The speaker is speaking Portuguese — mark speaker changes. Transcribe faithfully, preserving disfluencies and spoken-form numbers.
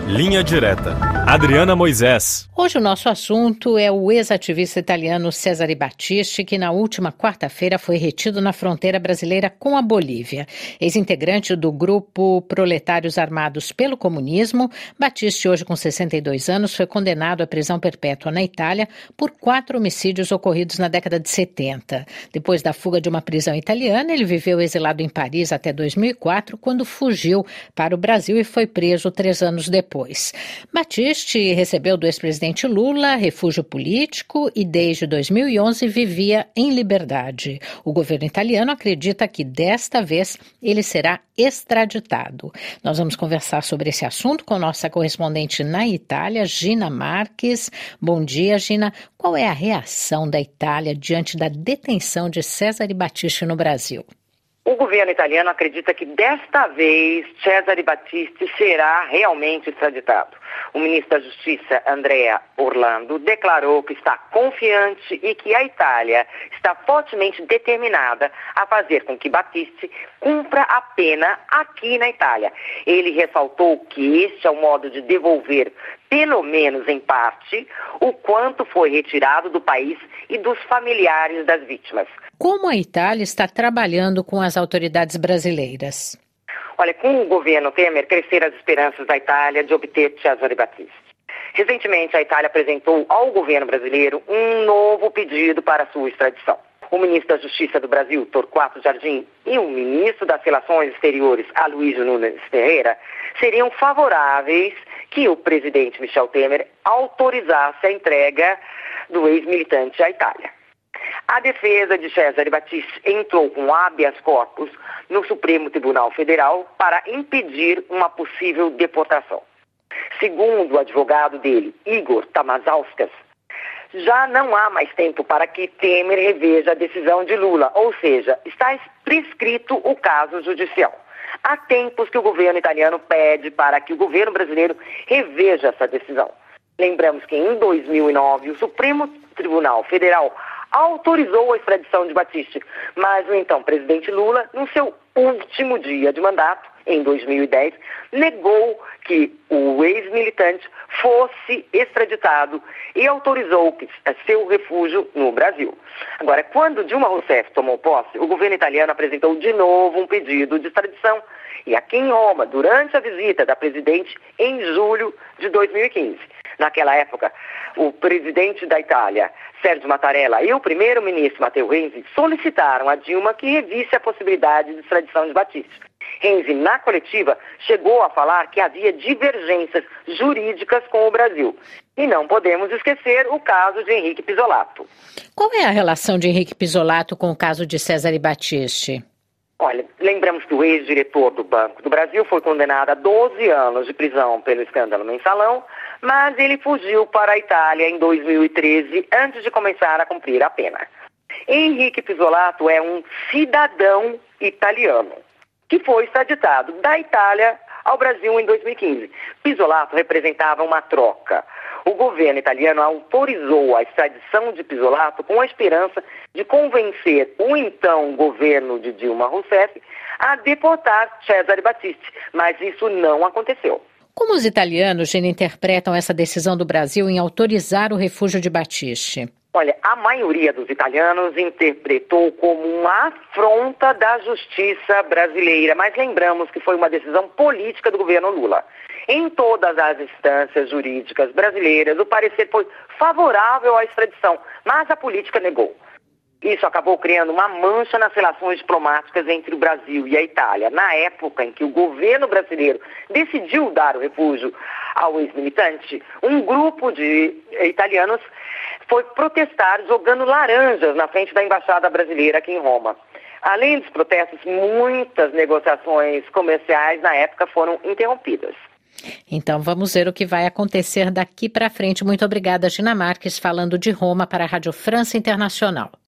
Speaker 1: Linha Direta. Adriana Moisés.
Speaker 2: Hoje o nosso assunto é o ex-ativista italiano Cesare Battisti, que na última quarta-feira foi retido na fronteira brasileira com a Bolívia. Ex-integrante do grupo Proletários Armados pelo Comunismo, Battisti, hoje com sessenta e dois anos, foi condenado à prisão perpétua na Itália por quatro homicídios ocorridos na década de setenta. Depois da fuga de uma prisão italiana, ele viveu exilado em Paris até dois mil e quatro, quando fugiu para o Brasil e foi preso três anos depois. Battisti recebeu do ex-presidente Lula refúgio político e desde dois mil e onze vivia em liberdade. O governo italiano acredita que desta vez ele será extraditado. Nós vamos conversar sobre esse assunto com nossa correspondente na Itália, Gina Marques. Bom dia, Gina. Qual é a reação da Itália diante da detenção de Cesare Battisti no Brasil?
Speaker 3: O governo italiano acredita que desta vez Cesare Battisti será realmente extraditado. O ministro da Justiça, Andrea Orlando, declarou que está confiante e que a Itália está fortemente determinada a fazer com que Battisti cumpra a pena aqui na Itália. Ele ressaltou que este é o modo de devolver, pelo menos em parte, o quanto foi retirado do país e dos familiares das vítimas.
Speaker 2: Como a Itália está trabalhando com as autoridades brasileiras?
Speaker 3: Olha, com o governo Temer, cresceram as esperanças da Itália de obter Cesare Battisti. Recentemente, a Itália apresentou ao governo brasileiro um novo pedido para sua extradição. O ministro da Justiça do Brasil, Torquato Jardim, e o ministro das Relações Exteriores, Aloysio Nunes Ferreira, seriam favoráveis que o presidente Michel Temer autorizasse a entrega do ex-militante à Itália. A defesa de Cesare Battisti entrou com habeas corpus no Supremo Tribunal Federal para impedir uma possível deportação. Segundo o advogado dele, Igor Tamazauskas, já não há mais tempo para que Temer reveja a decisão de Lula, ou seja, está prescrito o caso judicial. Há tempos que o governo italiano pede para que o governo brasileiro reveja essa decisão. Lembramos que em dois mil e nove o Supremo Tribunal Federal autorizou a extradição de Battisti, mas o então presidente Lula, no seu último dia de mandato, em dois mil e dez, negou que o ex-militante fosse extraditado e autorizou seu refúgio no Brasil. Agora, quando Dilma Rousseff tomou posse, o governo italiano apresentou de novo um pedido de extradição e aqui em Roma, durante a visita da presidente em julho de dois mil e quinze. Naquela época, o presidente da Itália, Sergio Mattarella, e o primeiro-ministro Matteo Renzi solicitaram a Dilma que revisse a possibilidade de extradição de Battisti. Renzi, na coletiva, chegou a falar que havia divergências jurídicas com o Brasil. E não podemos esquecer o caso de Henrique Pizzolatto.
Speaker 2: Qual é a relação de Henrique Pizzolatto com o caso de Cesare Battisti?
Speaker 3: Olha, lembramos que o ex-diretor do Banco do Brasil foi condenado a doze anos de prisão pelo escândalo Mensalão, mas ele fugiu para a Itália em dois mil e treze, antes de começar a cumprir a pena. Henrique Pizzolatto é um cidadão italiano, que foi extraditado da Itália ao Brasil em dois mil e quinze. Pizzolatto representava uma troca. O governo italiano autorizou a extradição de Pizzolatto com a esperança de convencer o então governo de Dilma Rousseff a deportar Cesare Battisti, mas isso não aconteceu.
Speaker 2: Como os italianos, Gina, interpretam essa decisão do Brasil em autorizar o refúgio de Battisti?
Speaker 3: Olha, a maioria dos italianos interpretou como uma afronta da justiça brasileira, mas lembramos que foi uma decisão política do governo Lula. Em todas as instâncias jurídicas brasileiras, o parecer foi favorável à extradição, mas a política negou. Isso acabou criando uma mancha nas relações diplomáticas entre o Brasil e a Itália. Na época em que o governo brasileiro decidiu dar o refúgio ao ex-militante, um grupo de italianos foi protestar jogando laranjas na frente da embaixada brasileira aqui em Roma. Além dos protestos, muitas negociações comerciais na época foram interrompidas.
Speaker 2: Então vamos ver o que vai acontecer daqui para frente. Muito obrigada, Gina Marques, falando de Roma para a Rádio França Internacional.